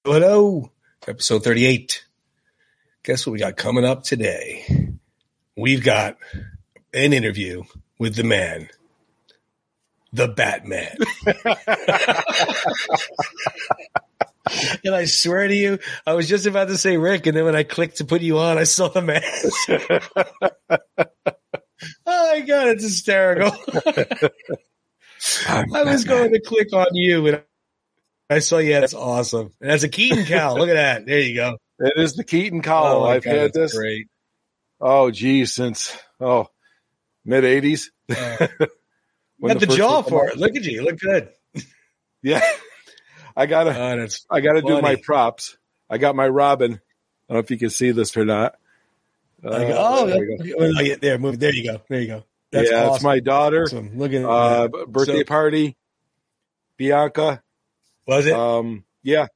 Hello, episode 38. Guess what we got coming up today? We've got an interview with the man, the Batman. And I swear to you, I was just about to say Rick, and then when I clicked to put you on, I saw the mask. Oh my God, it's hysterical. I was going to click on you, and I saw you. That's awesome. And that's a Keaton cowl. Look at that. There you go. It is the Keaton cowl. Oh I've God, had this. Great. Oh, geez, since mid '80s. You got the jaw for it. Look at you. You look good. Yeah, I gotta do my props. I got my Robin. I don't know if you can see this or not. There you go. There you go. That's yeah, awesome. it's my daughter. Awesome. Look at birthday party. Bianca. Was it? Yeah.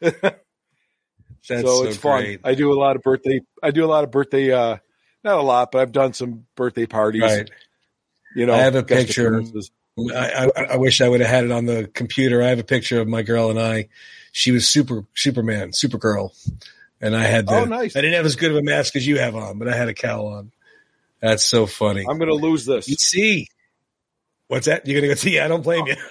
So it's fun. Great. I do a lot of birthday. Not a lot, but I've done some birthday parties. Right. You know, I have a picture. I wish I would have had it on the computer. I have a picture of my girl and I. She was Supergirl. And I had nice. I didn't have as good of a mask as you have on, but I had a cowl on. That's so funny. I'm going to lose this. You see. What's that? You're going to go see? I don't blame you.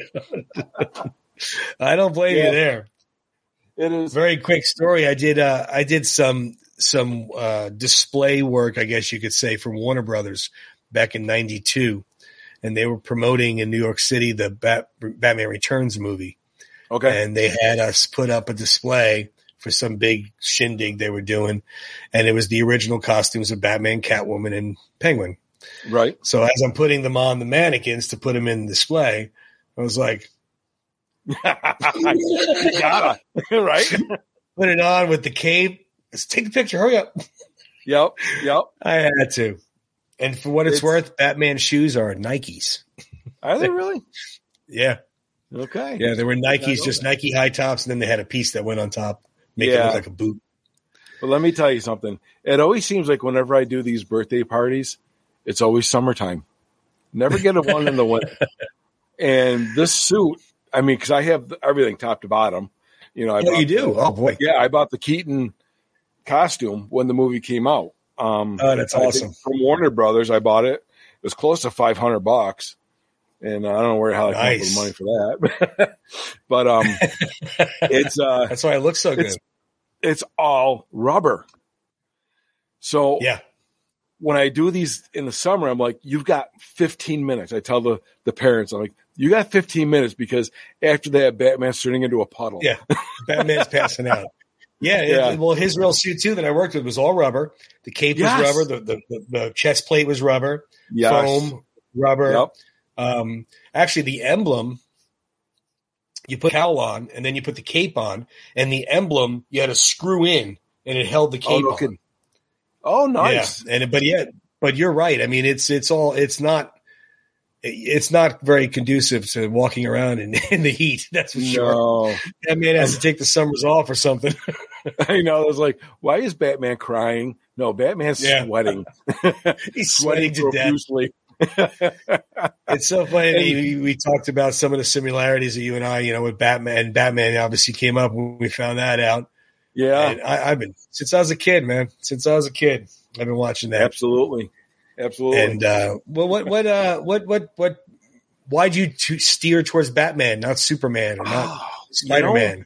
I don't blame you there. It is very quick story. I did some display work, I guess you could say, for Warner Brothers back in '92, and they were promoting in New York City the Batman Returns movie. Okay, and they had us put up a display for some big shindig they were doing, and it was the original costumes of Batman, Catwoman, and Penguin. Right. So as I'm putting them on the mannequins to put them in display, I was like, you gotta, right? Put it on with the cape. Let's take a picture. Hurry up. Yep. I had to. And for what it's worth, Batman shoes are Nikes. Are they really? Yeah. Okay. Yeah, they were Nikes, just Nike high tops, and then they had a piece that went on top, make it look like a boot. But let me tell you something. It always seems like whenever I do these birthday parties, it's always summertime. Never get a one in the winter. And this suit, I mean, because I have everything top to bottom. You know, you do? Oh, boy. Yeah, I bought the Keaton costume when the movie came out. That's awesome. From Warner Brothers, I bought it. It was close to $500. And I don't know where the hell I came up with the money for that. But it's that's why it looks so good. It's all rubber. So yeah. When I do these in the summer, I'm like, you've got 15 minutes. I tell the parents, I'm like, you got 15 minutes because after that, Batman's turning into a puddle. Yeah, Batman's passing out. Yeah. Well, his real suit, too, that I worked with was all rubber. The cape was rubber. The chest plate was rubber. Foam, rubber. Yep. Actually, the emblem, you put a cowl on, and then you put the cape on, and the emblem you had to screw in, and it held the cape on. Oh, nice. Yeah. But you're right. I mean, it's not very conducive to walking around in the heat. That's for sure. That man has to take the summers off or something. I know. I was like, why is Batman crying? No, Batman's sweating. He's sweating to death. It's so funny. We talked about some of the similarities that you and I, with Batman. And Batman obviously came up when we found that out. Yeah, and I've been since I was a kid, man. Since I was a kid, I've been watching that. Absolutely. And why'd you steer towards Batman, not Superman or not Spider-Man?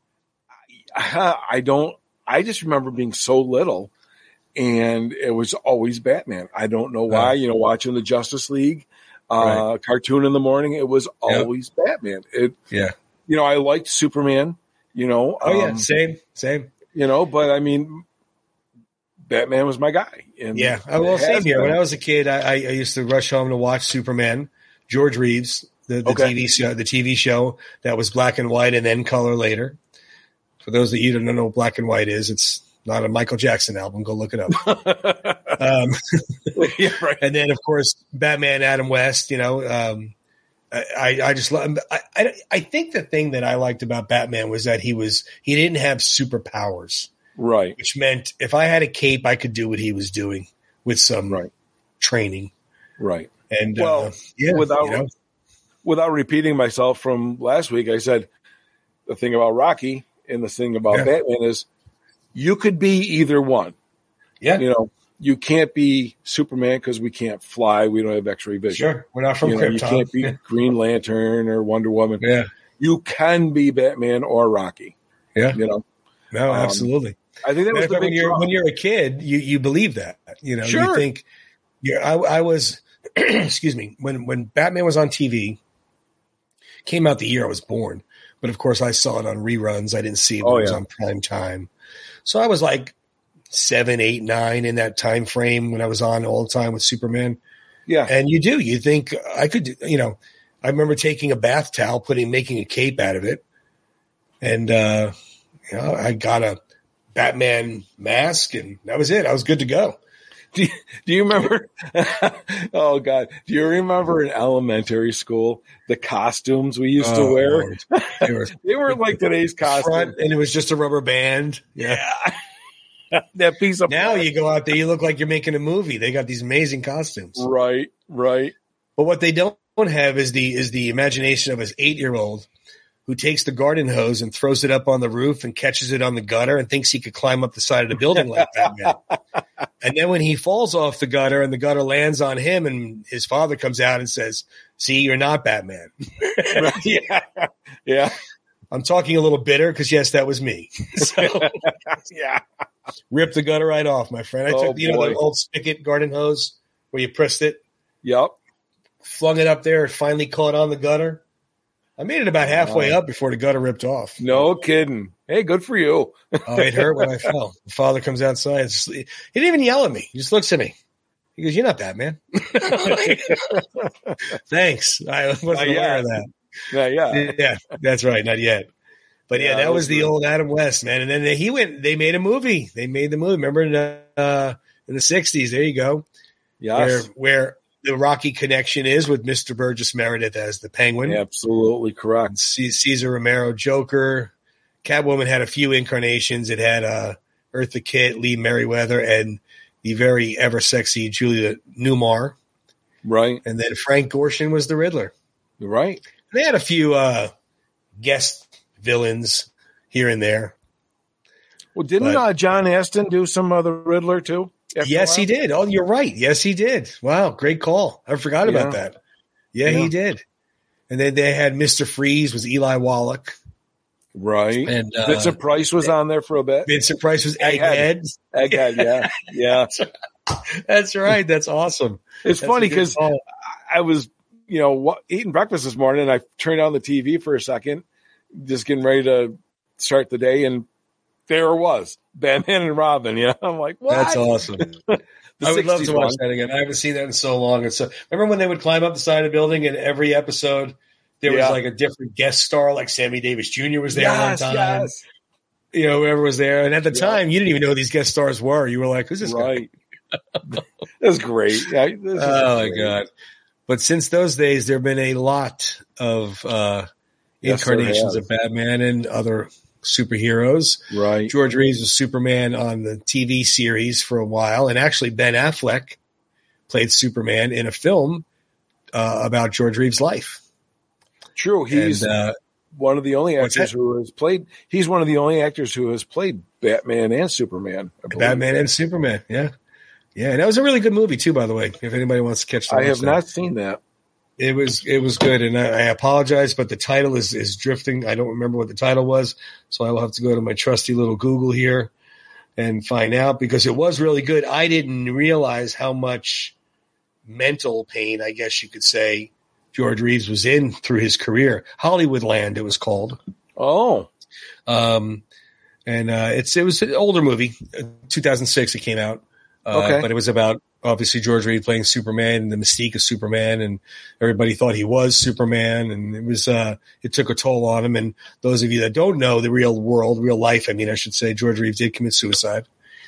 I just remember being so little, and it was always Batman. I don't know why. Watching the Justice League cartoon in the morning, it was always Batman. I liked Superman. Same. But I mean, Batman was my guy. And same here. When I was a kid, I used to rush home to watch Superman. George Reeves, the TV show that was black and white and then color later. For those that you don't know what black and white is, it's not a Michael Jackson album. Go look it up. And then, of course, Batman, Adam West. I just love. I think the thing that I liked about Batman was that he didn't have superpowers, right? Which meant if I had a cape, I could do what he was doing with some training, right? And without repeating myself from last week, I said the thing about Rocky And the thing about Batman is you could be either one. Yeah. You can't be Superman because we can't fly. We don't have X-ray vision. Sure. We're not from Krypton. You can't be Green Lantern or Wonder Woman. Yeah. You can be Batman or Rocky. Yeah. No, absolutely. I think that was the big when you're a kid, you believe that. Sure. You think I was excuse me, when Batman was on TV, came out the year I was born. But of course I saw it on reruns. I didn't see it when it was on prime time. So I was like 7, 8, 9 in that time frame when I was on all the time with Superman. Yeah. And you think I could, I remember taking a bath towel, making a cape out of it. And, I got a Batman mask and that was it. I was good to go. Do you remember? Oh God. Do you remember in elementary school, the costumes we used to wear? They were like today's costume. And it was just a rubber band. Yeah. That piece of now you go out there, you look like you're making a movie. They got these amazing costumes. Right. But what they don't have is the imagination of an 8-year-old who takes the garden hose and throws it up on the roof and catches it on the gutter and thinks he could climb up the side of the building like Batman. And then when he falls off the gutter and the gutter lands on him and his father comes out and says, "See, you're not Batman." Yeah. I'm talking a little bitter because, yes, that was me. So, yeah. Ripped the gutter right off, my friend. I took the old spigot garden hose where you pressed it. Yep. Flung it up there. It finally caught on the gutter. I made it about halfway up before the gutter ripped off. No kidding. Hey, good for you. It hurt when I fell. The father comes outside. He didn't even yell at me. He just looks at me. He goes, "You're not Batman." Thanks. I wasn't aware of that. Yeah, that's right. Not yet. But that was the old Adam West, man. And then they made a movie. They made the movie. Remember in the 60s? There you go. Yes. Where the Rocky connection is with Mr. Burgess Meredith as the Penguin. Absolutely correct. Cesar Romero, Joker. Catwoman had a few incarnations. It had Eartha Kitt, Lee Merriweather, and the very ever sexy Julia Newmar. Right. And then Frank Gorshin was the Riddler. Right. They had a few guest villains here and there. Well, didn't John Astin do some other Riddler too? Yes, he did. Oh, you're right. Yes, he did. Wow, great call. I forgot about that. Yeah, he did. And then they had Mr. Freeze was Eli Wallach. Right. And Vincent Price was on there for a bit. Vincent Price was Egghead. Egghead, yeah. That's right. That's awesome. It's funny because I was, eating breakfast this morning and I turned on the TV for a second, just getting ready to start the day, and there it was, Batman and Robin. I'm like, what? That's awesome. I would love to watch that again. I haven't seen that in so long. And so remember when they would climb up the side of the building and every episode there was like a different guest star, like Sammy Davis Jr. was there one time. Yes. Whoever was there. And at the time, you didn't even know who these guest stars were. You were like, who's this guy? That's great. My God. But since those days, there have been a lot of incarnations of Batman and other superheroes. Right. George Reeves was Superman on the TV series for a while. And actually, Ben Affleck played Superman in a film about George Reeves' life. True. He's one of the only actors who has played. He's one of the only actors who has played Batman and Superman. Batman and Superman. Yeah. Yeah. And that was a really good movie too, by the way, if anybody wants to catch that. I have not seen that. It was good. And I apologize, but the title is drifting. I don't remember what the title was. So I will have to go to my trusty little Google here and find out, because it was really good. I didn't realize how much mental pain, I guess you could say, George Reeves was in through his career. Hollywoodland, it was called. Oh. And it was an older movie. 2006 it came out. But it was about, obviously, George Reeves playing Superman and the mystique of Superman, and everybody thought he was Superman, and it was it took a toll on him. And those of you that don't know the real life, I should say, George Reeves did commit suicide.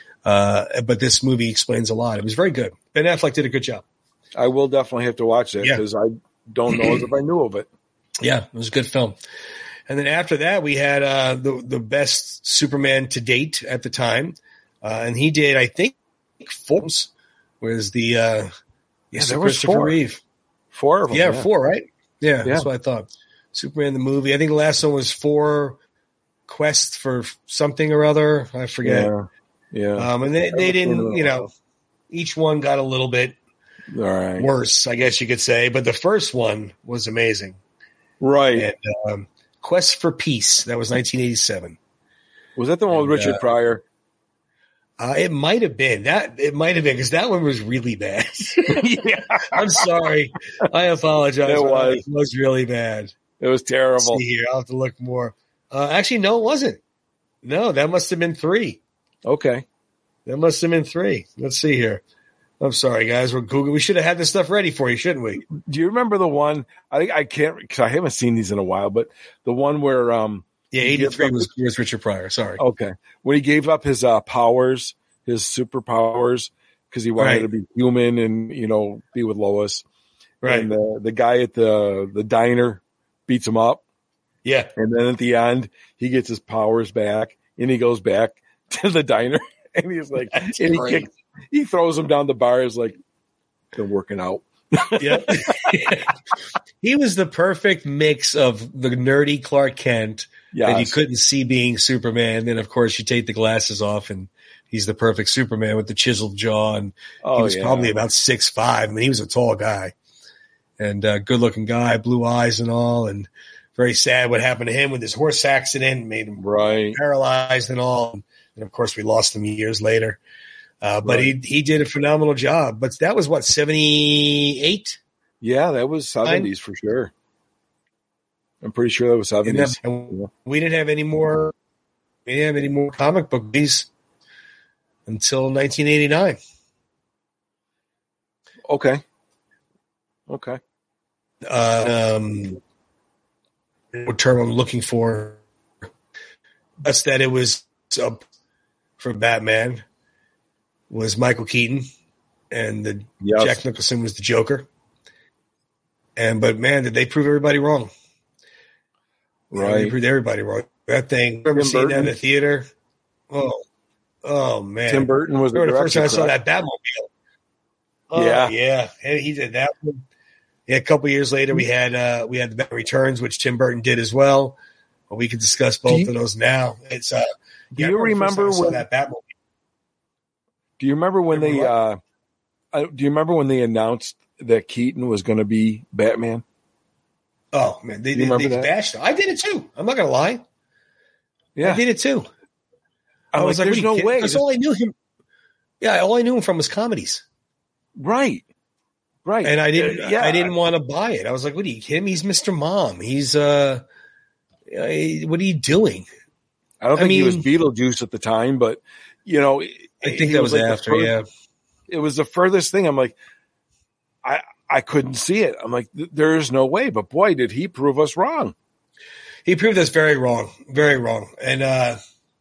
But this movie explains a lot. It was very good. Ben Affleck did a good job. I will definitely have to watch that because I don't know as if I knew of it. Yeah, it was a good film. And then after that, we had the best Superman to date at the time. And he did, I think, 4 films. Was the there was Christopher 4. Reeve. 4 of them. 4, right? Yeah, that's what I thought. Superman the movie. I think the last one was 4 Quest for something or other. I forget. Yeah. And they didn't, each one got a little bit worse, I guess you could say. But the first one was amazing. Right. And Quest for Peace. That was 1987. Was that the one with Richard Pryor? It might have been because that one was really bad. Yeah. I'm sorry. I apologize. It was really bad. It was terrible. Let's see here. I'll have to look more. Actually, no, it wasn't. No, that must have been 3. Okay. That must have been 3. Let's see here. I'm sorry, guys. We're Googling. We should have had this stuff ready for you, shouldn't we? Do you remember the one? I can't because I haven't seen these in a while. But the one where 83 was Richard Pryor. Sorry. Okay, when he gave up his powers, his superpowers, because he wanted to be human and be with Lois. Right. And the guy at the diner beats him up. Yeah. And then at the end, he gets his powers back, and he goes back to the diner, and he's like, he throws him down the bar. He's like, been working out. Yep. He was the perfect mix of the nerdy Clark Kent that you couldn't see being Superman. Then, of course, you take the glasses off, and he's the perfect Superman with the chiseled jaw. And he was probably about 6'5". I mean, he was a tall guy and good-looking guy, blue eyes and all. And very sad what happened to him with his horse accident, made him paralyzed and all. And, of course, we lost him years later. But he did a phenomenal job. But that was, 78? Yeah, that was 70s for sure. I'm pretty sure that was 70s. We didn't have any more comic book movies until 1989. Okay. What term I'm looking for? That's that it was for Batman was Michael Keaton, and Jack Nicholson was the Joker. But man, did they prove everybody wrong? Right, they proved everybody wrong. That thing. Remember seeing that in the theater? Oh man! Tim Burton was the first time I saw that Batmobile. Yeah, he did that one. Yeah, a couple years later, we had the Batman Returns, which Tim Burton did as well. But we could discuss both of those now. It's do you remember when that Batmobile? Do you remember when Do you remember when they announced that Keaton was going to be Batman? Oh man, they bashed him. I did it too. I'm not going to lie. Yeah, I did it too. I was like, "There's no way." Because all I knew him. Yeah, all I knew him from was comedies. Right. And I didn't want to buy it. I was like, "What are you kidding? He's Mr. Mom. He's what are you doing?" I don't think he was Beetlejuice at the time, but I think that was after. It was the furthest thing. I'm like, I couldn't see it. I'm like, there is no way. But boy, did he prove us wrong. He proved us very wrong, very wrong. And there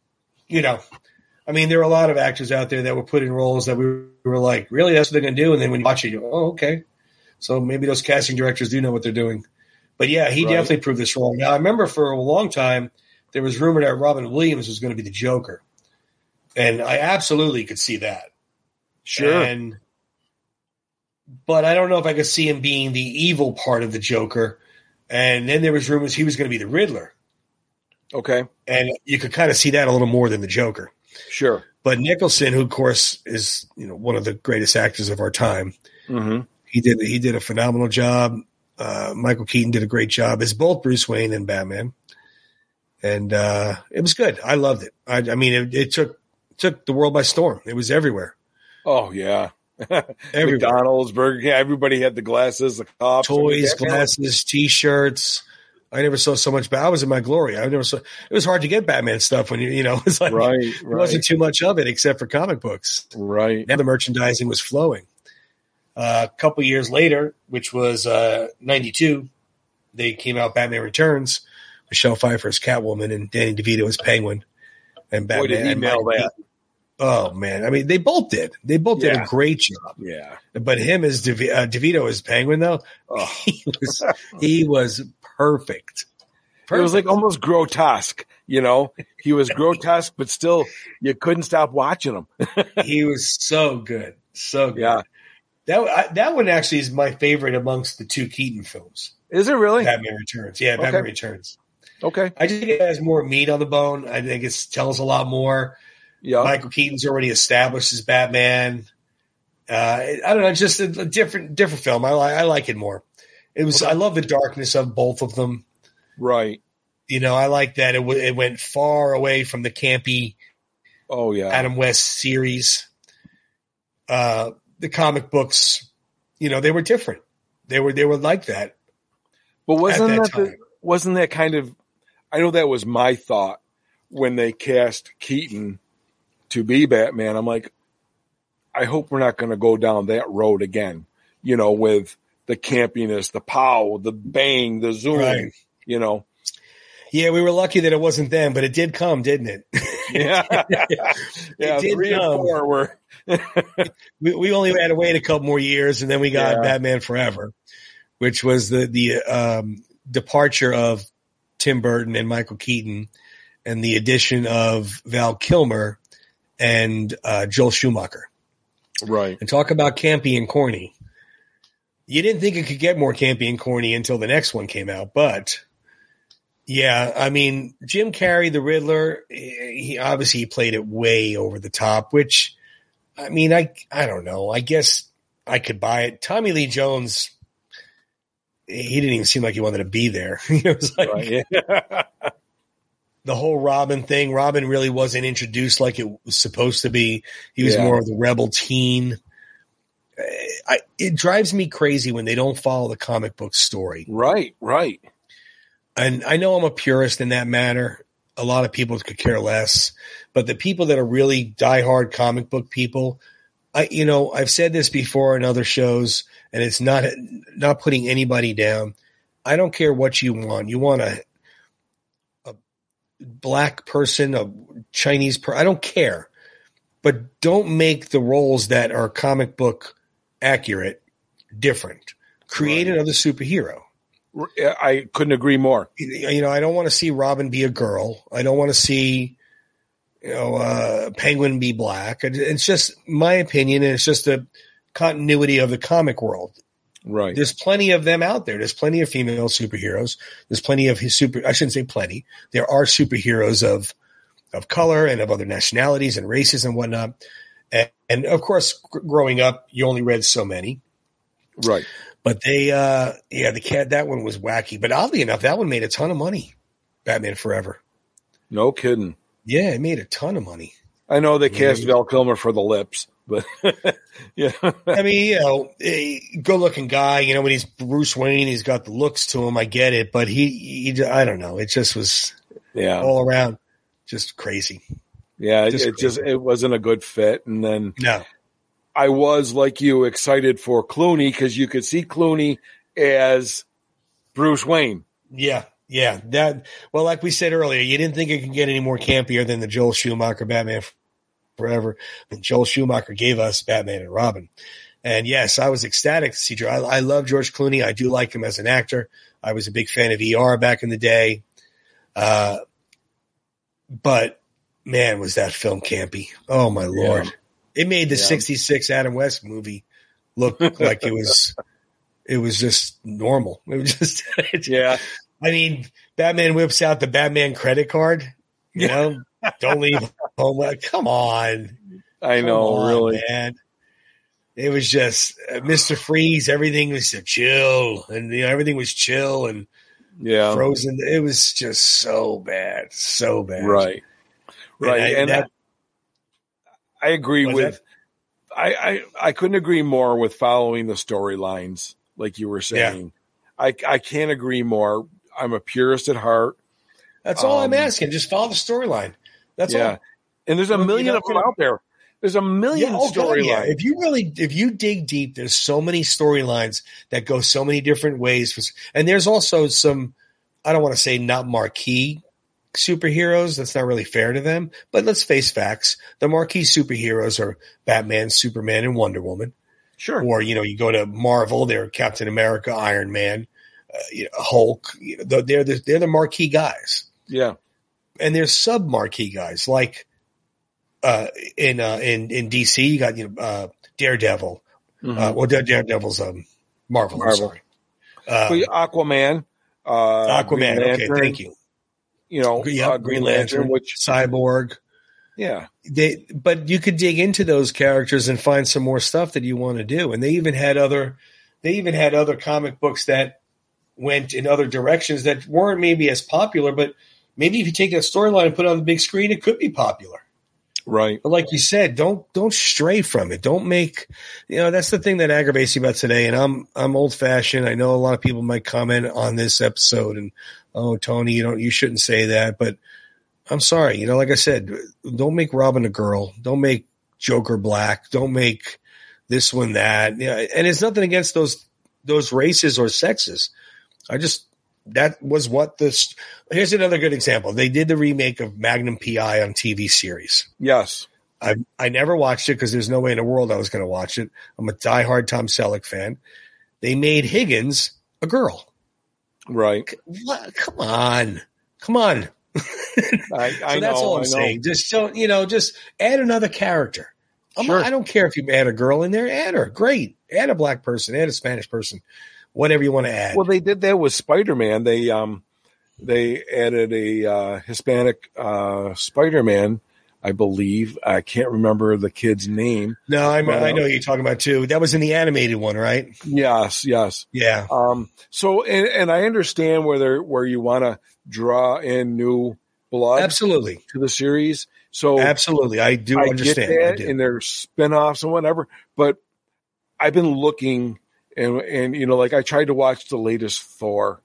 were a lot of actors out there that were put in roles that we were like, really, that's what they're going to do. And then when you watch it, you go, oh, okay. So maybe those casting directors do know what they're doing. But yeah, he definitely proved us wrong. Now, I remember for a long time, there was rumor that Robin Williams was going to be the Joker. And I absolutely could see that. Sure. But I don't know if I could see him being the evil part of the Joker. And then there was rumors he was going to be the Riddler. Okay. And you could kind of see that a little more than the Joker. Sure. But Nicholson, who of course is one of the greatest actors of our time, he did a phenomenal job. Michael Keaton did a great job as both Bruce Wayne and Batman. And it was good. I loved it. It took the world by storm. It was everywhere. Oh yeah. McDonald's, Burger King, everybody had the glasses, the cops, toys, glasses, T-shirts. I never saw so much. I was in my glory. It was hard to get Batman stuff when it's like there wasn't too much of it except for comic books. Right. Now the merchandising was flowing. A couple years later, which was 92, they came out Batman Returns. Michelle Pfeiffer as Catwoman and Danny DeVito as Penguin. And Batman. Boy, did he nail that. Oh man, they both did. They both did a great job. Yeah, but him as DeVito as Penguin though, he was perfect. It was like almost grotesque. He was grotesque, but still you couldn't stop watching him. He was so good, so good. Yeah, that one actually is my favorite amongst the two Keaton films. Is it really? Batman Returns. Yeah, Batman Returns. Okay. I just think it has more meat on the bone. I think it tells a lot more. Yeah. Michael Keaton's already established as Batman. I don't know, just a different film. I like it more. I love the darkness of both of them. Right. I like that it went far away from the campy Adam West series. The comic books, they were different. They were like that. But wasn't that kind of, I know that was my thought when they cast Keaton to be Batman. I'm like, I hope we're not going to go down that road again, with the campiness, the pow, the bang, the zoom, right. Yeah, we were lucky that it wasn't them, but it did come, didn't it? Yeah. It did 3 and 4 were. we only had to wait a couple more years, and then we got Batman Forever, which was the departure of Tim Burton and Michael Keaton, and the addition of Val Kilmer and Joel Schumacher. Right. And talk about campy and corny. You didn't think it could get more campy and corny until the next one came out, but yeah, I mean, Jim Carrey, the Riddler, he obviously played it way over the top, which, I mean, I don't know. I guess I could buy it. Tommy Lee Jones, he didn't even seem like he wanted to be there. It was like right, yeah. The whole Robin thing. Robin really wasn't introduced like it was supposed to be. He was more of the rebel teen. It drives me crazy when they don't follow the comic book story. Right, right. And I know I'm a purist in that matter. A lot of people could care less, but the people that are really diehard comic book people, I've said this before in other shows, and it's not putting anybody down. I don't care what you want. You want a black person, a Chinese person, I don't care. But don't make the roles that are comic book accurate different. Create another superhero. I couldn't agree more. I don't want to see Robin be a girl. I don't want to see, Penguin be black. It's just my opinion, and it's just the continuity of the comic world. Right. There's plenty of them out there. There's plenty of female superheroes. There's plenty of I shouldn't say plenty. There are superheroes of color and of other nationalities and races and whatnot. And of course, growing up, you only read so many. Right. But that one was wacky. But oddly enough, that one made a ton of money. Batman Forever. No kidding. Yeah, it made a ton of money. I know they cast Val Kilmer for the lips, but yeah. I mean, a good-looking guy. When he's Bruce Wayne, he's got the looks to him. I get it, but he I don't know. It just was all around just crazy. Yeah, it wasn't a good fit. And then no. I was, like you, excited for Clooney because you could see Clooney as Bruce Wayne. Yeah. Well, like we said earlier, you didn't think it could get any more campier than the Joel Schumacher Batman Forever. And Joel Schumacher gave us Batman and Robin. And yes, I was ecstatic to see Joe. I love George Clooney. I do like him as an actor. I was a big fan of ER back in the day. But man, was that film campy. Oh my Lord. It made the 66 Adam West movie look like it was just normal. It was just, I mean, Batman whips out the Batman credit card, don't leave home. Come on. I know, really. Man. It was just Mr. Freeze. Everything was chill, and everything was chill and frozen. It was just so bad. Right. And I agree with. I couldn't agree more with following the storylines, like you were saying. Yeah. I can't agree more. I'm a purist at heart. That's all I'm asking. Just follow the storyline. That's all. And there's a million of them out there. There's a million storylines. Yeah. If you dig deep, there's so many storylines that go so many different ways. And there's also some, I don't want to say not marquee superheroes. That's not really fair to them. But let's face facts. The marquee superheroes are Batman, Superman, and Wonder Woman. Sure. Or, you go to Marvel, they're Captain America, Iron Man, Hulk. They're the marquee guys. Yeah. And there's sub-marquee guys like in DC, you got Daredevil. Well, Daredevil's Marvel. I'm sorry. Aquaman. Aquaman. Okay, thank you. Green Lantern, which Cyborg. Yeah. But you could dig into those characters and find some more stuff that you want to do. And they even had other comic books that went in other directions that weren't maybe as popular, but maybe if you take that storyline and put it on the big screen, it could be popular. Right. But like you said, don't stray from it. Don't make, that's the thing that aggravates me about today. And I'm old fashioned. I know a lot of people might comment on this episode and, oh, Tony, you shouldn't say that, but I'm sorry. Like I said, don't make Robin a girl. Don't make Joker black. Don't make this one that. Yeah, and it's nothing against those races or sexes. That was what this. Here's another good example. They did the remake of Magnum PI on TV series. Yes. I never watched it because there's no way in the world I was going to watch it. I'm a diehard Tom Selleck fan. They made Higgins a girl. Right. What? Come on. I that's all I'm saying. Just don't, just add another character. Sure. I don't care if you add a girl in there. Add her. Great. Add a black person. Add a Spanish person. Whatever you want to add. Well, they did that with Spider-Man. They added a Hispanic Spider-Man, I believe. I can't remember the kid's name. No, I know what you're talking about too. That was in the animated one, right? Yes. Yeah. So, and I understand where you want to draw in new blood, absolutely, to the series. So, absolutely, I do understand get that in their spinoffs and whatever. But I've been looking, and like I tried to watch the latest Thor.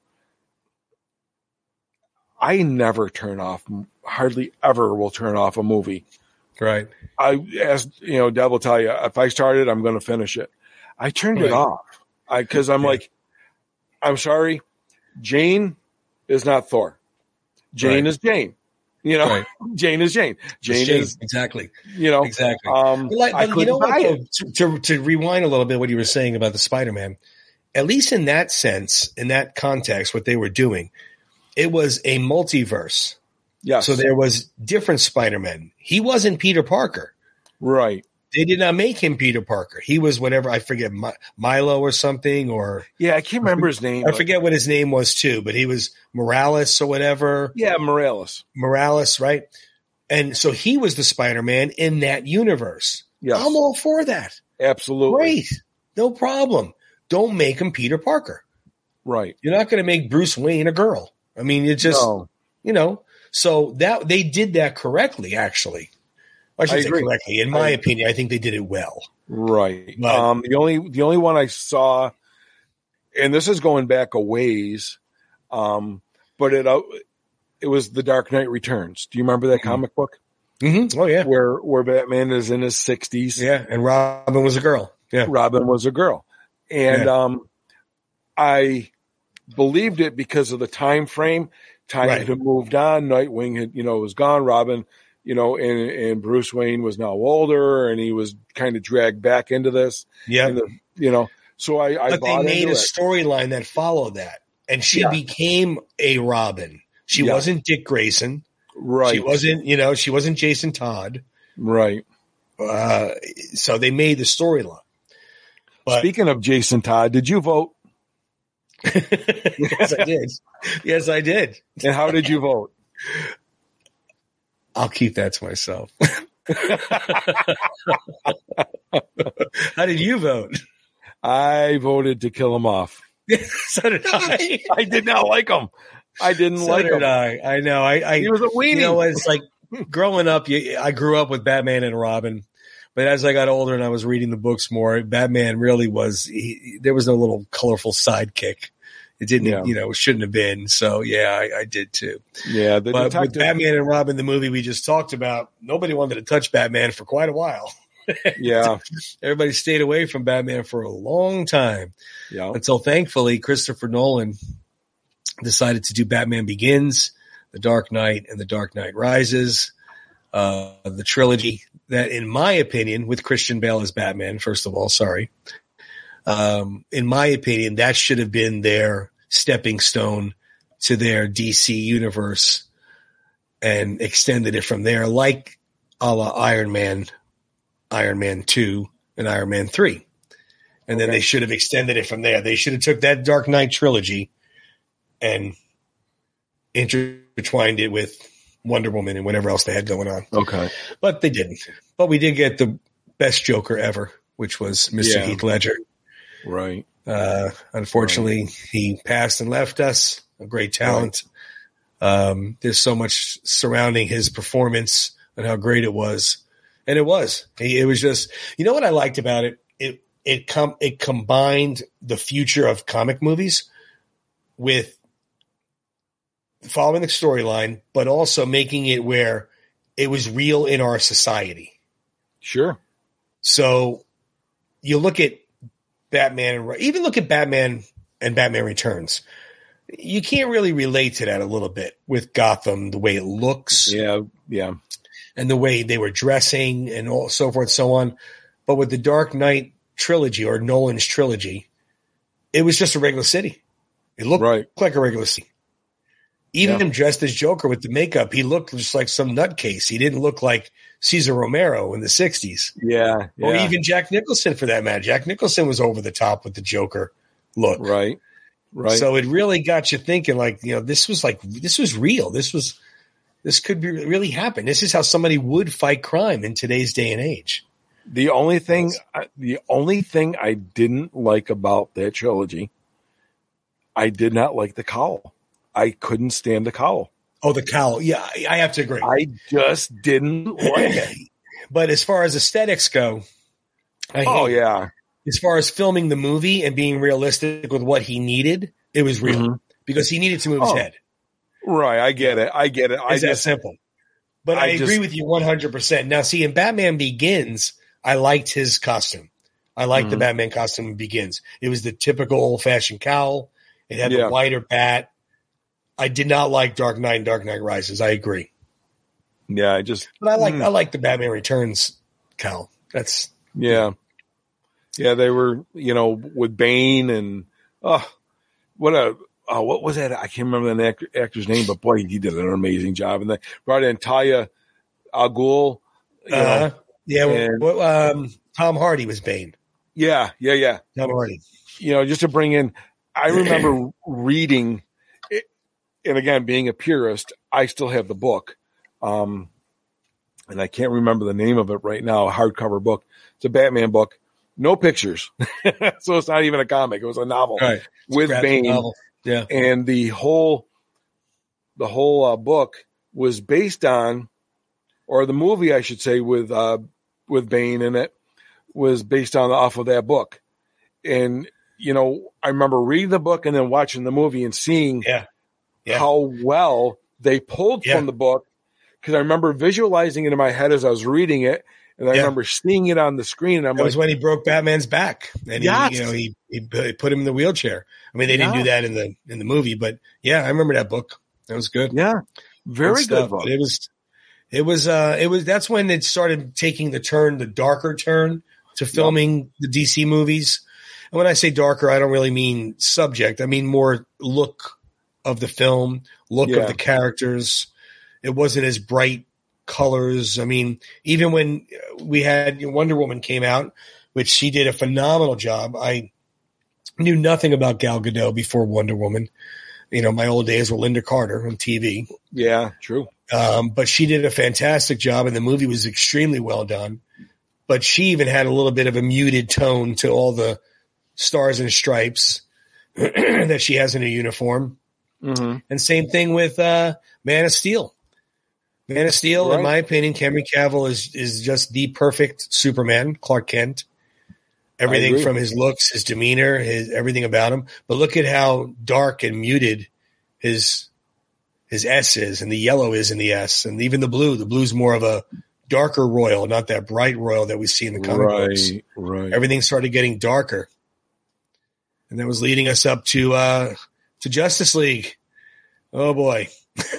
I never hardly ever will turn off a movie. Right. As Deb will tell you, if I started, I'm going to finish it. I turned it off because I'm like, I'm sorry, Jane is not Thor. Jane is Jane. Jane is Jane. Jane is exactly. Exactly. I couldn't buy it. To rewind a little bit, what you were saying about the Spider-Man, at least in that sense, in that context, what they were doing, it was a multiverse. Yes. So there was different Spider-Men. He wasn't Peter Parker. Right. They did not make him Peter Parker. He was whatever, I forget, Milo or something, or I can't remember his name. I forget what his name was too, but he was Morales or whatever. Yeah, Morales, right? And so he was the Spider-Man in that universe. Yes. I'm all for that. Absolutely. Great. No problem. Don't make him Peter Parker. Right. You're not going to make Bruce Wayne a girl. I mean, it just, so that they did that correctly, actually. I should say correctly. In my opinion, I think they did it well. Right. But, the only one I saw, and this is going back a ways, but it was The Dark Knight Returns. Do you remember that comic book? Mm-hmm. Oh yeah. Where Batman is in his 60s. Yeah, and Robin was a girl. Yeah, Robin was a girl, and I believed it because of the time frame. Time had moved on. Nightwing had was gone. Robin. And Bruce Wayne was now older, and he was kind of dragged back into this. Yeah, so I. But they made a storyline that followed that, and she became a Robin. She wasn't Dick Grayson, right? She wasn't, she wasn't Jason Todd, right? So they made the storyline. Speaking of Jason Todd, did you vote? Yes, I did. Yes, I did. And how did you vote? I'll keep that to myself. How did you vote? I voted to kill him off. So did I. I did not like him. I didn't like him. I know. He was a weenie. It's like growing up, I grew up with Batman and Robin. But as I got older and I was reading the books more, Batman really was, there was no little colorful sidekick. It didn't, it shouldn't have been. So, I did too. Yeah. But with Batman and Robin, the movie we just talked about, nobody wanted to touch Batman for quite a while. Yeah. Everybody stayed away from Batman for a long time. Yeah. Until thankfully, Christopher Nolan decided to do Batman Begins, The Dark Knight, and The Dark Knight Rises. The trilogy that, in my opinion, with Christian Bale as Batman, first of all, sorry. In my opinion, that should have been their stepping stone to their DC universe and extended it from there, like a la Iron Man 2 and Iron Man 3. And then they should have extended it from there. They should have took that Dark Knight trilogy and intertwined it with Wonder Woman and whatever else they had going on. Okay. But they didn't. But we did get the best Joker ever, which was Mr. Heath Ledger. Right. Unfortunately, he passed and left us. A great talent. Right. There's so much surrounding his performance and how great it was. And it was. It was just, you know what I liked about it? It combined the future of comic movies with following the storyline, but also making it where it was real in our society. Sure. So you look at Batman, even look at Batman and Batman Returns. You can't really relate to that a little bit with Gotham, the way it looks. Yeah, yeah. And the way they were dressing and so forth, so on. But with the Dark Knight trilogy or Nolan's trilogy, it was just a regular city. It looked like a regular city. Even him dressed as Joker with the makeup, he looked just like some nutcase. He didn't look like Cesar Romero in the 60s. Yeah. Or even Jack Nicholson for that matter. Jack Nicholson was over the top with the Joker look. Right. So it really got you thinking like, this was real. This could be really happen. This is how somebody would fight crime in today's day and age. The only thing I didn't like about that trilogy, I did not like the cowl. I couldn't stand the cowl. Oh, the cowl. Yeah, I have to agree. I just didn't like it. But as far as aesthetics go, as far as filming the movie and being realistic with what he needed, it was real because he needed to move his head. Right, I get it. It's that simple. But I agree with you 100%. Now, see, in Batman Begins, I liked his costume. I liked the Batman costume in Begins. It was the typical old-fashioned cowl. It had the wider bat. I did not like Dark Knight and Dark Knight Rises. I agree. Yeah, But I like the Batman Returns cowl. That's yeah. They were with Bane and what was that? I can't remember the actor's name, but boy, he did an amazing job. And they brought in Talia al Ghul. Tom Hardy was Bane. Yeah. Tom Hardy. Just to bring in, I remember reading it, and again, being a purist, I still have the book. And I can't remember the name of it right now, a hardcover book. It's a Batman book. No pictures. So it's not even a comic. It was a novel with Bane. Novel. Yeah. And the whole book was based on, or the movie, I should say, with Bane in it, was based off of that book. And, I remember reading the book and then watching the movie and seeing how well they pulled from the book. Because I remember visualizing it in my head as I was reading it. And I remember seeing it on the screen. And that was when he broke Batman's back, and he put him in the wheelchair. I mean, they didn't do that in the movie, but I remember that book. That was good. Yeah, very good book. It was. That's when it started taking the darker turn to filming the DC movies. And when I say darker, I don't really mean subject. I mean more look of the film, look of the characters. It wasn't as bright colors. I mean, even when we had Wonder Woman came out, which she did a phenomenal job. I knew nothing about Gal Gadot before Wonder Woman. My old days were Linda Carter on TV. Yeah, true. But she did a fantastic job, and the movie was extremely well done. But she even had a little bit of a muted tone to all the stars and stripes that she has in her uniform. Mm-hmm. And same thing with Man of Steel. Man of Steel, in my opinion, Henry Cavill is just the perfect Superman, Clark Kent. Everything from his looks, his demeanor, everything about him. But look at how dark and muted his S is, and the yellow is in the S, and even the blue. The blue's more of a darker royal, not that bright royal that we see in the comic books. Right. Everything started getting darker, and that was leading us up to Justice League. Oh boy.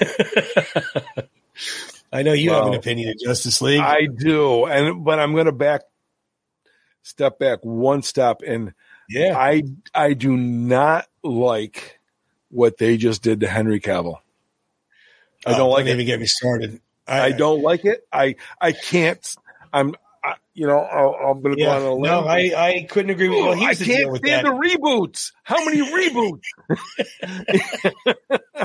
I know you have an opinion of Justice League. I do, but I'm going to step back one step, and I do not like what they just did to Henry Cavill. I don't like it. Even get me started. I don't like it. I can't. I'm going to go on a limb. No, I couldn't agree with you. I can't stand the reboots. How many reboots?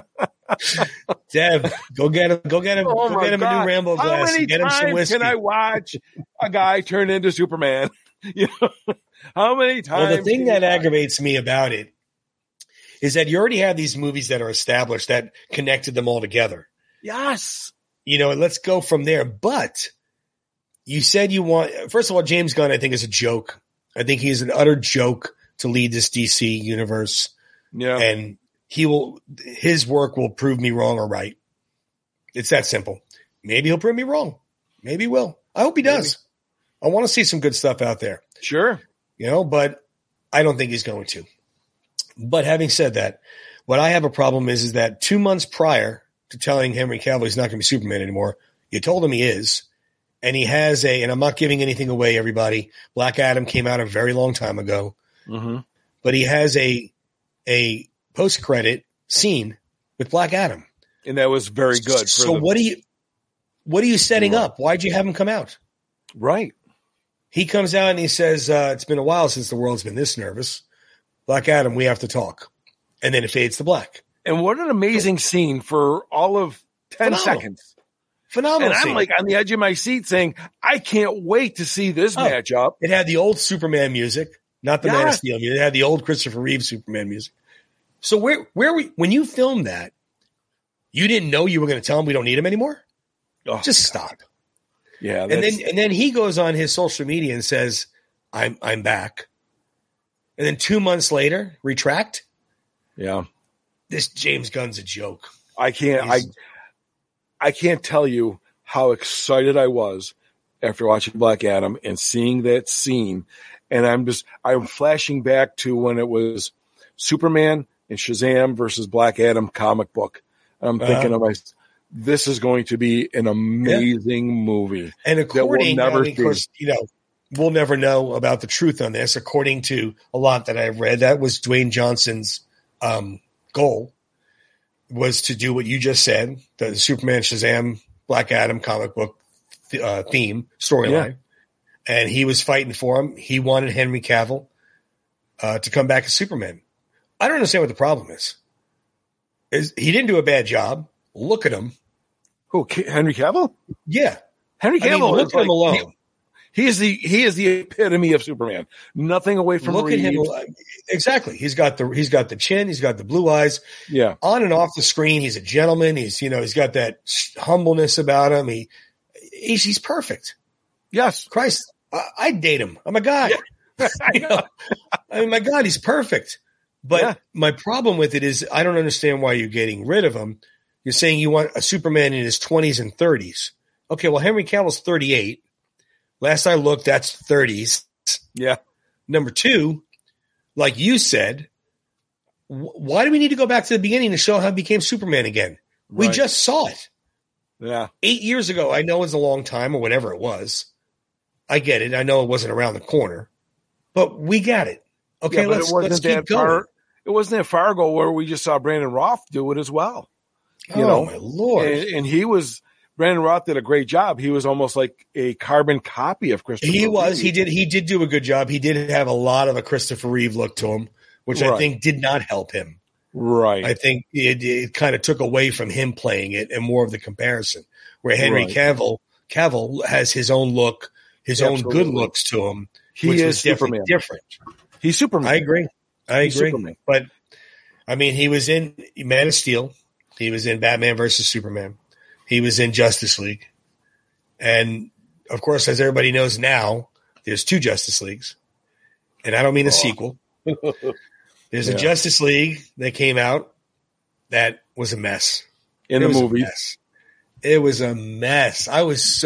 Deb, go get him. Go get him. Oh go get him a new Rambo glass. How many Get him some times whiskey. can I watch a guy turn into Superman? You know, how many times? Well, the thing that aggravates me about it is that you already have these movies that are established that connected them all together. Yes. You know, let's go from there. But you said you want, first of all, James Gunn, I think, is a joke. I think he is an utter joke to lead this DC universe. Yeah. And his work will prove me wrong or right. It's that simple. Maybe he'll prove me wrong. Maybe he will. I hope he does. I want to see some good stuff out there. Sure. You know, but I don't think he's going to. But having said that, what I have a problem is that 2 months prior to telling Henry Cavill he's not going to be Superman anymore, you told him he is. And he has and I'm not giving anything away, everybody. Black Adam came out a very long time ago. Mm-hmm. But he has a post-credit scene with Black Adam. And that was very good. So what are you setting up? Why'd you have him come out? Right. He comes out and he says, it's been a while since the world's been this nervous. Black Adam, we have to talk. And then it fades to black. And what an amazing scene for all of 10 seconds. Phenomenal and scene. I'm like on the edge of my seat saying, I can't wait to see this matchup. It had the old Superman music, not the Man of Steel music. It had the old Christopher Reeve Superman music. So when you filmed that, you didn't know you were going to tell him we don't need him anymore? Oh, just stop. Yeah. And then he goes on his social media and says, I'm back. And then 2 months later, retract. Yeah. This James Gunn's a joke. I can't tell you how excited I was after watching Black Adam and seeing that scene. And I'm flashing back to when it was Superman and Shazam versus Black Adam comic book. I'm thinking of myself, this is going to be an amazing movie. And according, of course, we'll never know about the truth on this. According to a lot that I've read, that was Dwayne Johnson's goal, was to do what you just said, the Superman, Shazam, Black Adam comic book theme storyline. Yeah. And he was fighting for him. He wanted Henry Cavill to come back as Superman. I don't understand what the problem is. He didn't do a bad job. Look at him. Who, Henry Cavill? Yeah. Henry Cavill. Look at him alone. He is the epitome of Superman. Nothing away from Look Reeves. At him. Exactly. He's got the chin. He's got the blue eyes. Yeah. On and off the screen, he's a gentleman. He's got that humbleness about him. He's perfect. Yes. Christ, I'd date him. I'm a guy. Yeah. I mean, my God, he's perfect. But my problem with it is I don't understand why you're getting rid of him. You're saying you want a Superman in his 20s and 30s. Okay, well, Henry Cavill's 38. Last I looked, that's 30s. Yeah. Number two, like you said, why do we need to go back to the beginning to show how he became Superman again? Right. We just saw it. Yeah. 8 years ago. I know it was a long time or whatever it was. I get it. I know it wasn't around the corner, but we got it. Okay, let's keep going. It wasn't that far ago where we just saw Brandon Roth do it as well. My Lord. And Brandon Roth did a great job. He was almost like a carbon copy of Christopher Reeve. He did do a good job. He did have a lot of a Christopher Reeve look to him, which I think did not help him. Right. I think it kind of took away from him playing it and more of the comparison, where Henry Cavill has his own look, his own good looks to him. He is Superman. Different. He's Superman. I agree. Superman. But I mean, he was in Man of Steel. He was in Batman versus Superman. He was in Justice League. And of course, as everybody knows now, there's two Justice Leagues. And I don't mean a sequel. There's a Justice League that came out that was a mess. In the movies. It was a mess. I was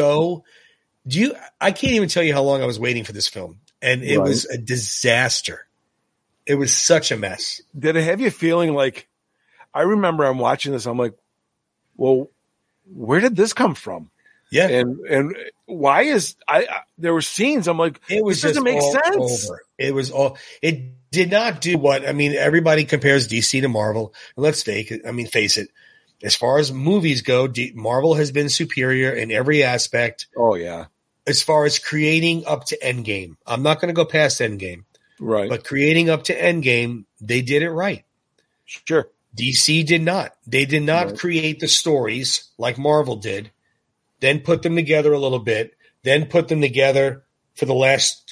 I can't even tell you how long I was waiting for this film. And it was a disaster. It was such a mess. Did it have you feeling like, I remember I'm watching this, I'm like, well, where did this come from? Yeah. And why is there were scenes I'm like, this doesn't make sense. Over. It did not do everybody compares DC to Marvel. And let's face it. As far as movies go, Marvel has been superior in every aspect. Oh yeah. As far as creating up to Endgame. I'm not going to go past Endgame. Right. But creating up to Endgame, they did it right. Sure. DC did not. They did not create the stories like Marvel did, then put them together a little bit, then put them together for the last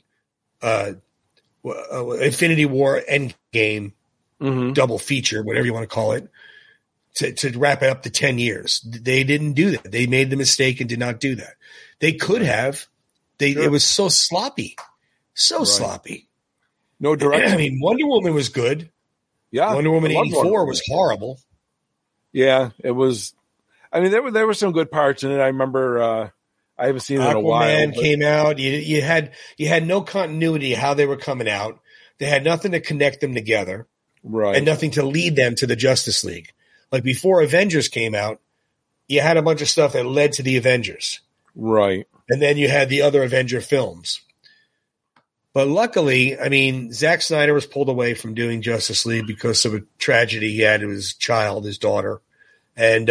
Infinity War Endgame double feature, whatever you want to call it, to wrap it up to 10 years. They didn't do that. They made the mistake and did not do that. They could have. It was so sloppy. So sloppy. No direction. I mean, Wonder Woman was good. Yeah. Wonder Woman 84 was horrible. Yeah, it was. I mean, there were some good parts in it. I remember I haven't seen it in a while. Aquaman came out. You had no continuity how they were coming out. They had nothing to connect them together. Right. And nothing to lead them to the Justice League. Like before Avengers came out, you had a bunch of stuff that led to the Avengers. Right. And then you had the other Avenger films. But luckily, I mean, Zack Snyder was pulled away from doing Justice League because of a tragedy he had to his child, his daughter. And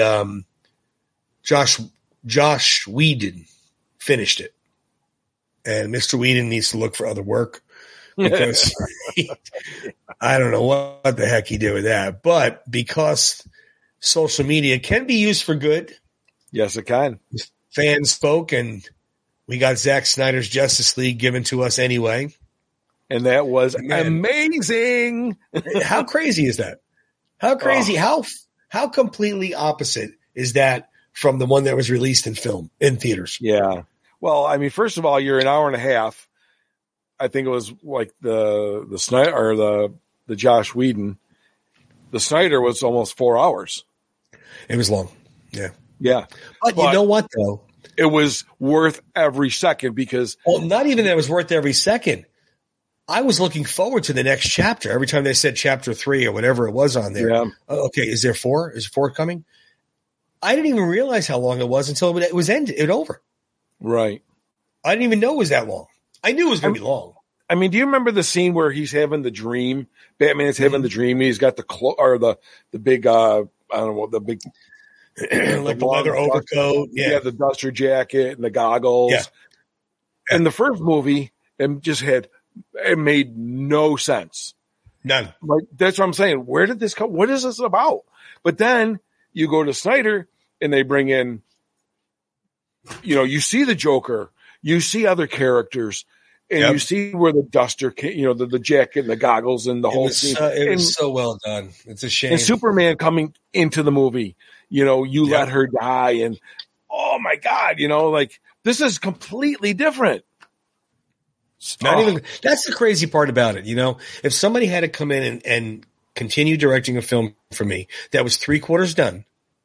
Josh Whedon finished it. And Mr. Whedon needs to look for other work because I don't know what the heck he did with that. But because social media can be used for good. Yes, it can. Fans spoke, and we got Zack Snyder's Justice League given to us anyway. And that was amazing. How crazy is that? How crazy, how completely opposite is that from the one that was released in theaters? Yeah. Well, I mean, first of all, you're an hour and a half. I think it was like the Snyder or the Josh Whedon. The Snyder was almost 4 hours. It was long. Yeah. Yeah. But you know what, though? It was worth every second because. Well, not even that it was worth every second. I was looking forward to the next chapter. Every time they said chapter 3 or whatever it was on there. Yeah. Okay. Is there 4? Is 4 coming? I didn't even realize how long it was until it was ended. It over. Right. I didn't even know it was that long. I knew it was going to be long. I mean, do you remember the scene where he's having the dream? Batman's having the dream. And he's got the big, I don't know, the big, like the leather overcoat. Yeah, the duster jacket and the goggles. Yeah. And the first movie, it made no sense. None. Like, that's what I'm saying. Where did this come? What is this about? But then you go to Snyder and they bring in, you see the Joker, you see other characters, and you see where the duster came, the jacket and the goggles and the whole scene. It was so well done. It's a shame. And Superman coming into the movie, let her die. And, oh, my God, like, this is completely different. That's the crazy part about it. If somebody had to come in and continue directing a film for me that was 3/4 done,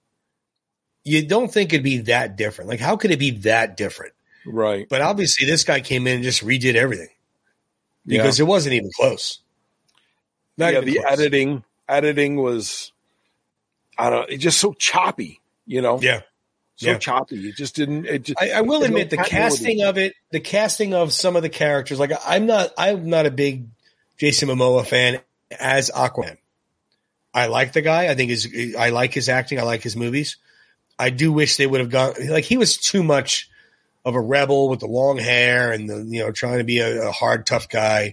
you don't think it'd be that different. Like, how could it be that different? Right. But obviously this guy came in and just redid everything because it wasn't even close. The editing was, I don't know, it's just so choppy, Yeah. Choppy. It just didn't. I will admit the casting of some of the characters. Like I'm not a big Jason Momoa fan as Aquaman. I like the guy. I like his acting. I like his movies. I do wish they would have gone like he was too much of a rebel with the long hair and the trying to be a hard tough guy.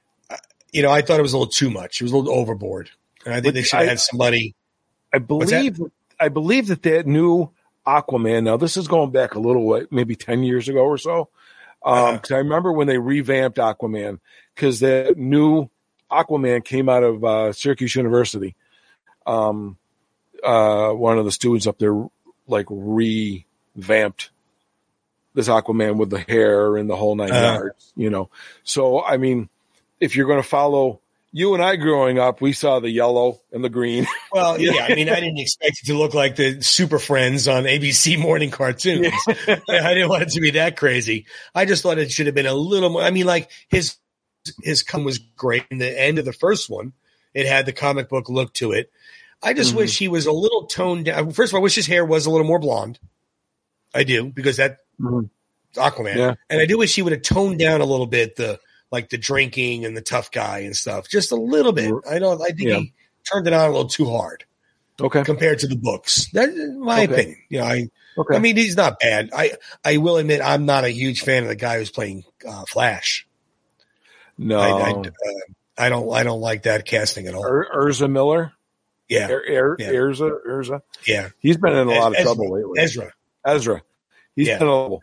I thought it was a little too much. It was a little overboard, and I think they should have had somebody. I believe that new Aquaman. Now, this is going back a little way, maybe 10 years ago or so. Because I remember when they revamped Aquaman, because the new Aquaman came out of Syracuse University. One of the students up there like revamped this Aquaman with the hair and the whole 9 yards, So, I mean, if you're going to follow you and I growing up, we saw the yellow and the green. Well, yeah. I mean, I didn't expect it to look like the Super Friends on ABC morning cartoons. Yeah. I didn't want it to be that crazy. I just thought it should have been a little more. I mean, like his come was great. In the end of the first one, it had the comic book look to it. I just wish he was a little toned down. First of all, I wish his hair was a little more blonde. I do, because that's Aquaman. Yeah. And I do wish he would have toned down a little bit the drinking and the tough guy and stuff. Just a little bit. I think he turned it on a little too hard. Okay. Compared to the books. That's my opinion. I mean, he's not bad. I will admit I'm not a huge fan of the guy who's playing Flash. No. I don't like that casting at all. Urza Miller? Yeah. Erza. Yeah. He's been in a lot of trouble lately. Ezra. He's been in trouble.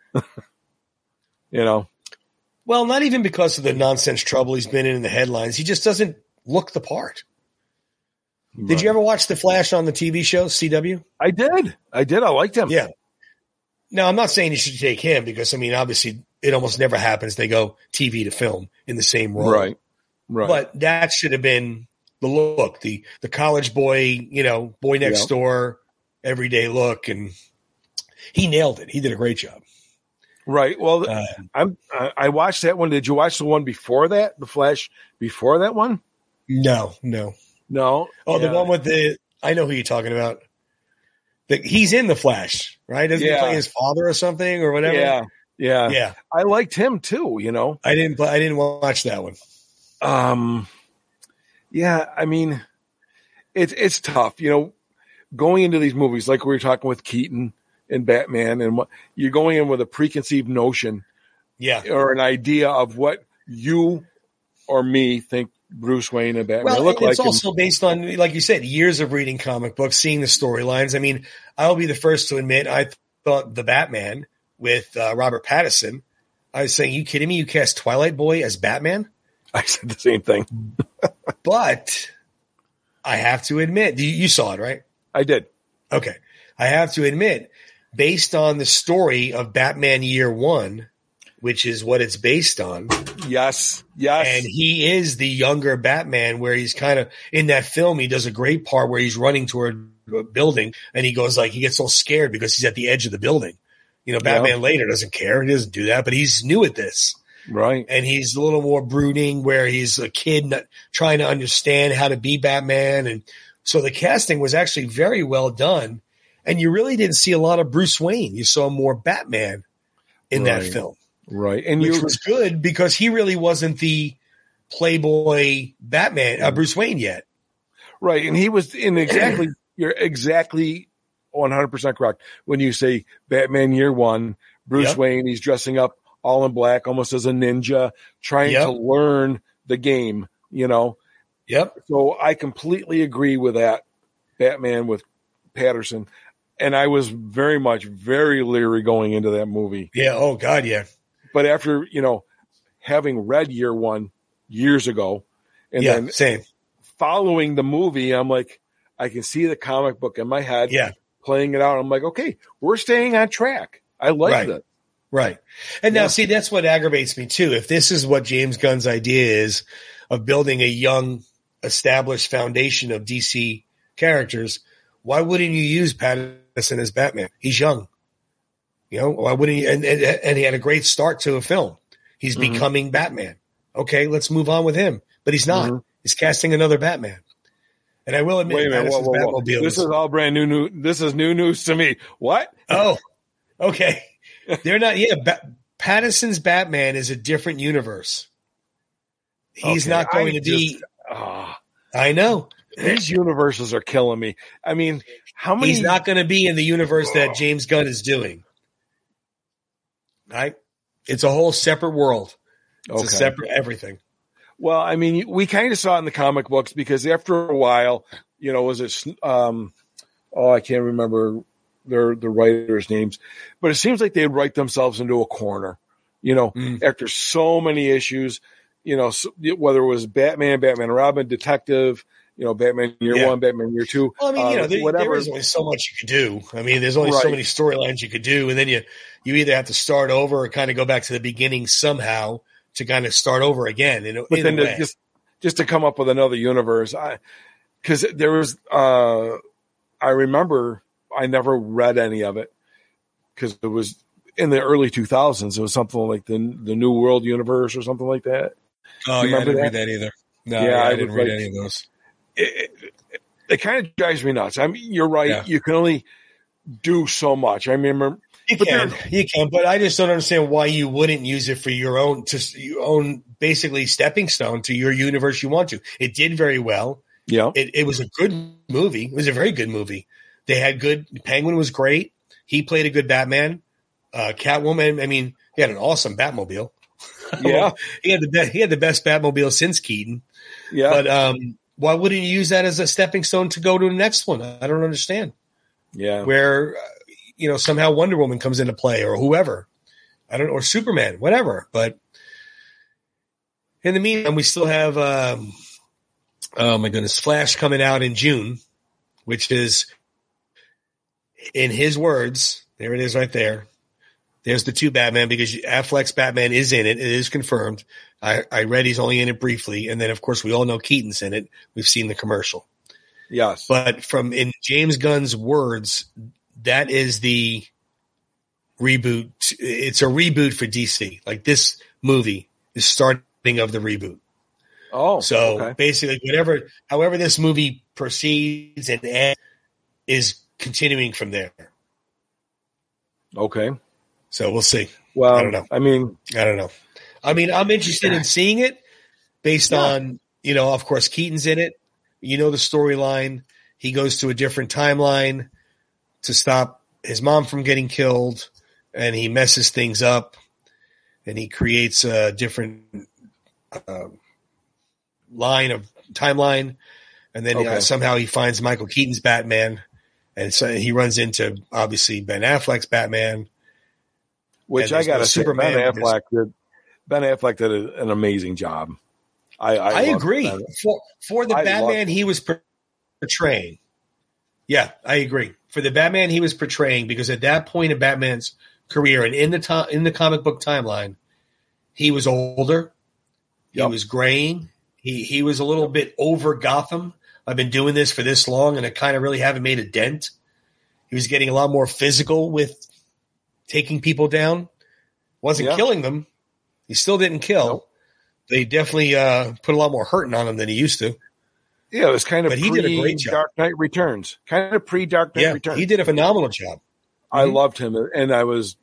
Well, not even because of the nonsense trouble he's been in the headlines. He just doesn't look the part. Right. Did you ever watch The Flash on the TV show, CW? I did. I liked him. Yeah. Now, I'm not saying you should take him because, obviously it almost never happens. They go TV to film in the same role. Right. But that should have been the look, the college boy, boy next door, everyday look. And he nailed it. He did a great job. Right. Well, I watched that one. Did you watch the one before that? The Flash before that one? No. Oh, the one with I know who you're talking about. He's in The Flash, right? Doesn't he play his father or something or whatever? Yeah. I liked him too, I didn't watch that one. It's tough, going into these movies, like we were talking with Keaton and Batman, and you're going in with a preconceived notion, or an idea of what you or me think Bruce Wayne and Batman look like. It's also based on, like you said, years of reading comic books, seeing the storylines. I'll be the first to admit, I thought the Batman with Robert Pattinson, I was saying, you kidding me? You cast Twilight Boy as Batman? I said the same thing. But I have to admit, you saw it, right? I did. Okay. I have to admit, based on the story of Batman Year One, which is what it's based on. Yes. And he is the younger Batman, where he's kind of in that film. He does a great part where he's running toward a building and he goes he gets all scared because he's at the edge of the building. Batman later doesn't care. He doesn't do that, but he's new at this. Right. And he's a little more brooding, where he's a kid trying to understand how to be Batman. And so the casting was actually very well done. And you really didn't see a lot of Bruce Wayne. You saw more Batman in that film. Right. Which was good because he really wasn't the playboy Batman, Bruce Wayne yet. Right. And he was you're exactly 100% correct. When you say Batman Year One, Bruce Wayne, he's dressing up all in black, almost as a ninja, trying to learn the game, Yep. So I completely agree with that Batman with Patterson. And I was very leery going into that movie. Yeah. Oh God. Yeah. But after, having read Year One years ago and then same following the movie, I'm like, I can see the comic book in my head playing it out. I'm like, okay, we're staying on track. I like that. Right. And now see, that's what aggravates me too. If this is what James Gunn's idea is of building a young established foundation of DC characters, why wouldn't you use Pattinson as Batman? He's young. Why wouldn't he? And he had a great start to a film. He's becoming Batman. Okay, let's move on with him. But he's not. He's casting another Batman. And I will admit, wait a minute, Batmobile. This is all brand new. This is new news to me. What? Oh, okay. They're not. Yeah, Pattinson's Batman is a different universe. He's not going to be. I know. These universes are killing me. How many? He's not going to be in the universe that James Gunn is doing. Right? It's a whole separate world. It's a separate everything. Well, we kind of saw it in the comic books because after a while, was it? I can't remember the writers' names, but it seems like they'd write themselves into a corner. After so many issues, whether it was Batman, Batman and Robin, Detective. Batman Year One, Batman Year Two. Well, there is only so much you could do. There's only so many storylines you could do, and then you either have to start over or kind of go back to the beginning somehow to kind of start over again. But then just to come up with another universe, because there was, I remember I never read any of it because it was in the early 2000s. It was something like the New World Universe or something like that. Oh, yeah, I didn't read that either. No, I didn't read any of those. It kind of drives me nuts. You're right. Yeah. You can only do so much. I remember you can, but I just don't understand why you wouldn't use it for your own basically stepping stone to your universe you want to. It did very well. Yeah. It was a good movie. It was a very good movie. They had Penguin was great. He played a good Batman. Catwoman, he had an awesome Batmobile. Yeah. he had the best Batmobile since Keaton. Yeah. But why wouldn't you use that as a stepping stone to go to the next one? I don't understand. Yeah. Where, somehow Wonder Woman comes into play or whoever. I don't know, or Superman, whatever. But in the meantime, we still have, oh my goodness, Flash coming out in June, which is, in his words, there it is right there. There's the two Batman, because Affleck's Batman is in it. It is confirmed. I read he's only in it briefly. And then, of course, we all know Keaton's in it. We've seen the commercial. Yes. But in James Gunn's words, that is the reboot. It's a reboot for DC. Like, this movie is starting of the reboot. Oh, so okay. Basically, however this movie proceeds and ends is continuing from there. Okay. So we'll see. Well, I don't know. I don't know. I'm interested in seeing it based on, of course, Keaton's in it. The storyline. He goes to a different timeline to stop his mom from getting killed, and he messes things up, and he creates a different timeline, and then somehow he finds Michael Keaton's Batman, and so he runs into, obviously, Ben Affleck's Batman. Which I got to say, Ben Affleck did an amazing job. I agree. For the Batman he was portraying. Yeah, I agree. For the Batman he was portraying, because at that point in Batman's career and in the comic book timeline, he was older. He was graying. He was a little bit over Gotham. I've been doing this for this long, and I kind of really haven't made a dent. He was getting a lot more physical with taking people down. Wasn't killing them. He still didn't kill. Nope. They definitely put a lot more hurting on him than he used to. Yeah, it was kind of he did a great job. Dark Knight Returns. Kind of pre-Dark Knight Returns. He did a phenomenal job. I loved him, and I was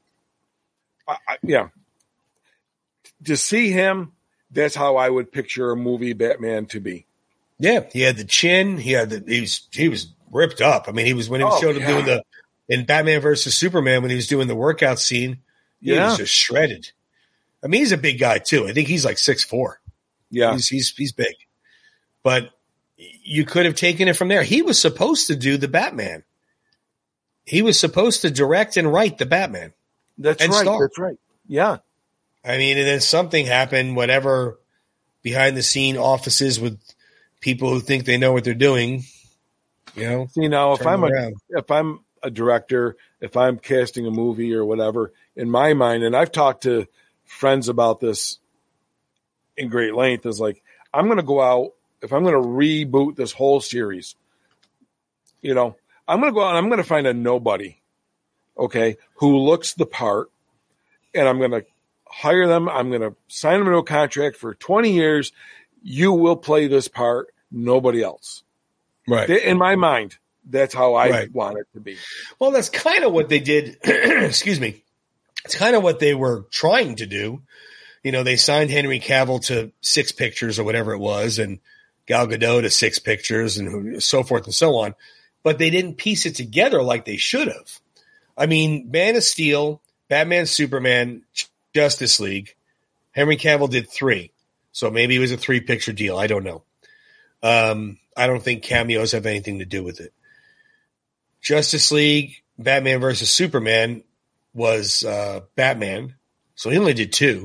to see him, that's how I would picture a movie Batman to be. Yeah, he had the chin. He was ripped up. I mean, he was when he showed him doing in Batman versus Superman, when he was doing the workout scene, he was just shredded. I mean, he's a big guy too. I think he's like 6'4". Yeah, he's big. But you could have taken it from there. He was supposed to do the Batman. He was supposed to direct and write the Batman. That's right. Yeah. I mean, and then something happened, whatever, behind the scene offices with people who think they know what they're doing. See, now if I'm a director, if I'm casting a movie or whatever, in my mind, and I've talked to friends about this in great length, is like, I'm going to go out, if I'm going to reboot this whole series, I'm going to go out and I'm going to find a nobody, who looks the part, and I'm going to hire them. I'm going to sign them into a contract for 20 years. You will play this part, nobody else. Right. In my mind, that's how I want it to be. Well, that's kind of what they did. Excuse me. It's kind of what they were trying to do. They signed Henry Cavill to 6 pictures or whatever it was, and Gal Gadot to 6 pictures, and so forth and so on. But they didn't piece it together like they should have. I mean, Man of Steel, Batman, Superman, Justice League, Henry Cavill did 3. So maybe it was a 3-picture deal. I don't know. I don't think cameos have anything to do with it. Justice League, Batman versus Superman was Batman. So he only did 2.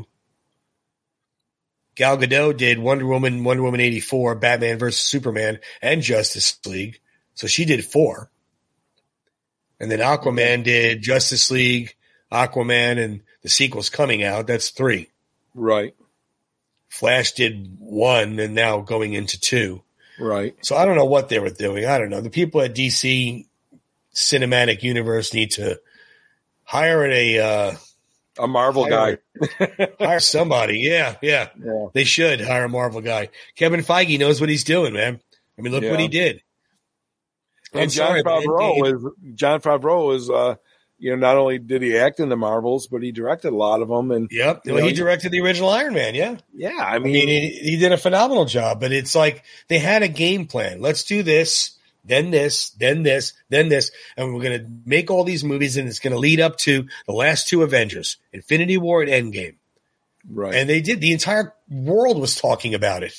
Gal Gadot did Wonder Woman 84, Batman versus Superman, and Justice League. So she did 4. And then Aquaman did Justice League, Aquaman, and the sequel's coming out. That's 3. Right. Flash did 1 and now going into 2. Right. So I don't know what they were doing. I don't know. The people at DC Cinematic Universe need to hire a Marvel guy. Hire somebody. Yeah. They should hire a Marvel guy. Kevin Feige knows what he's doing, man. I mean, look what he did. And John Favreau is not only did he act in the Marvels, but he directed a lot of them. And he directed the original Iron Man. Yeah. Yeah. I mean, he did a phenomenal job, but it's like they had a game plan. Let's do this, then this, then this, then this. And we're going to make all these movies, and it's going to lead up to the last 2 Avengers, Infinity War and Endgame. Right. And they did. The entire world was talking about it.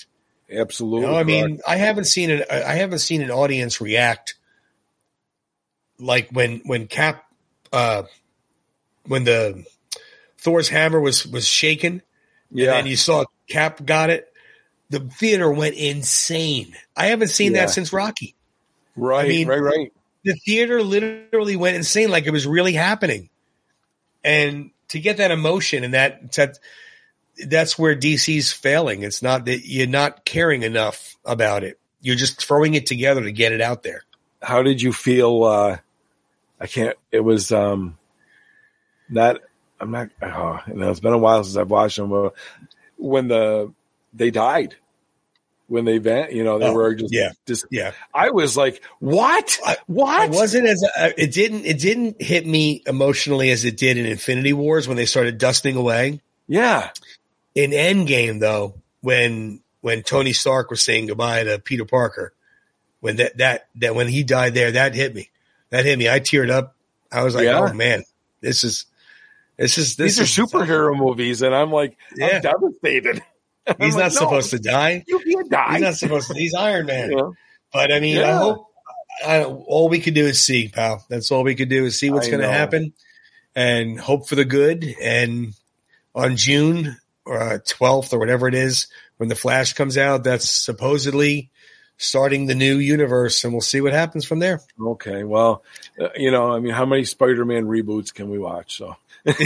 Absolutely. I mean, I haven't seen an audience react like when Cap, when the Thor's hammer was shaken, and then you saw Cap got it. The theater went insane. I haven't seen that since Rocky. Right, I mean, right. The theater literally went insane, like it was really happening. And to get that emotion and that's where DC's failing. It's not that you're not caring enough about it. You're just throwing it together to get it out there. How did you feel? It was, it's been a while since I've watched them. When they died, when they were just. I was like, what? What? It wasn't it didn't hit me emotionally as it did in Infinity Wars when they started dusting away. Yeah. In Endgame, though, when Tony Stark was saying goodbye to Peter Parker, when that when he died there, that hit me. I teared up. I was like, oh man, these are superhero movies, and I'm like, I'm devastated. He's not supposed to die. You can't die. He's not supposed to. He's Iron Man. Yeah. But I mean, I hope. All we can do is see, pal. That's all we can do is see what's going to happen, and hope for the good. And on June 12th or whatever it is, when the Flash comes out, that's supposedly starting the new universe, and we'll see what happens from there. Okay, well, how many Spider-Man reboots can we watch? So,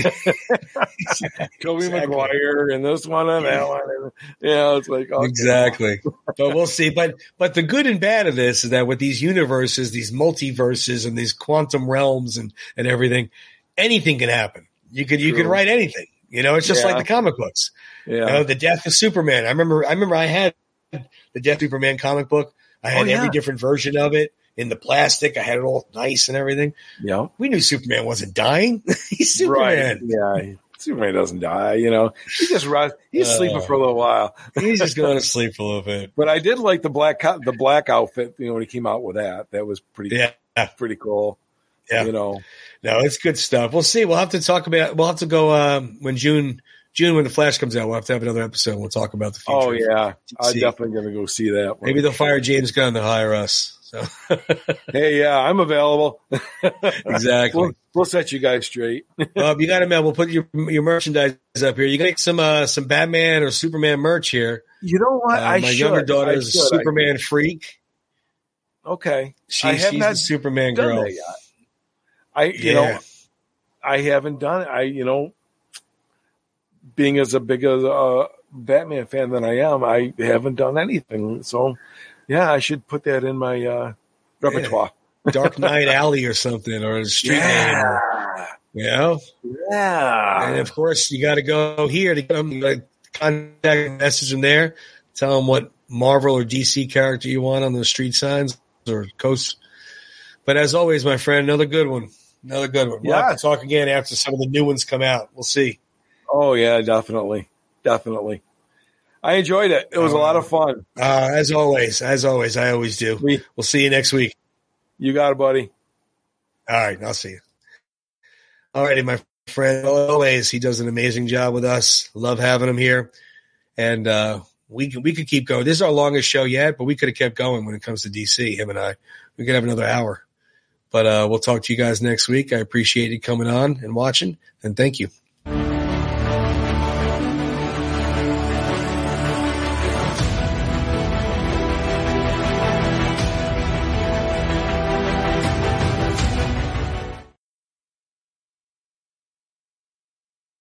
Tobey Maguire and this one and that one, and, it's like exactly. But we'll see. But the good and bad of this is that with these universes, these multiverses, and these quantum realms and everything, anything can happen. You could write anything. It's just like the comic books. Yeah, the death of Superman. I remember I had the Death of Superman comic book. I had every different version of it in the plastic. I had it all nice and everything. Yeah. We knew Superman wasn't dying. He's Superman. Right. Yeah. Superman doesn't die, He just runs. He's sleeping for a little while. He's just going to sleep for a little bit. But I did like the black outfit, when he came out with that. That was pretty cool. Yeah. No, it's good stuff. We'll see. We'll have to go when June when the Flash comes out, we'll have to have another episode. We'll talk about the future. Oh yeah, I'm definitely going to go see that one. Maybe they'll fire James Gunn to hire us. So hey, yeah, I'm available. Exactly. We'll set you guys straight. Bob, you got it, man. We'll put your merchandise up here. You got some Batman or Superman merch here. You know what? My younger daughter's a Superman freak. Okay, she's a Superman girl. I haven't done it. Being as big a Batman fan than I am, I haven't done anything. So, I should put that in my repertoire. Dark Knight Alley or something, or a street name. Yeah. And of course, you got to go here to get them. You got to contact, message them there. Tell them what Marvel or DC character you want on the street signs or coast. But as always, my friend, another good one. We'll have to talk again after some of the new ones come out. We'll see. Oh, yeah, definitely. I enjoyed it. It was a lot of fun. As always, I always do. We'll see you next week. You got it, buddy. All right, I'll see you. All righty, my friend. Always, he does an amazing job with us. Love having him here. And we could keep going. This is our longest show yet, but we could have kept going when it comes to DC, him and I. We could have another hour. But we'll talk to you guys next week. I appreciate you coming on and watching, and thank you.